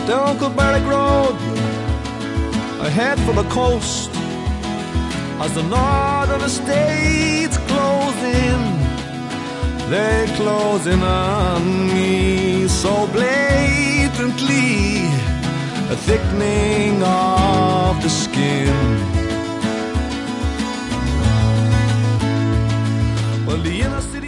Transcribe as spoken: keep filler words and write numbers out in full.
down Kilbarrack Road, I head for the coast. As the northern states close in, they're closing on me so blatantly, a thickening of the skin. Well, the inner city